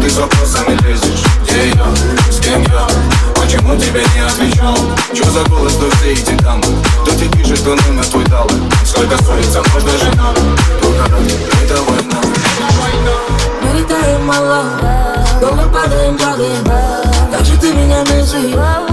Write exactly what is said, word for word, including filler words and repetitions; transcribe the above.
ты с вопросами лезешь? Где я? С кем я? Почему тебе не отвечал? Чё за голос, кто все эти дамы? Кто тебе пишет, кто номер твой дал? Сколько ссориться можно жена? Только это война. Мы летаем мало, долго падаем, падаем. Как же ты меня не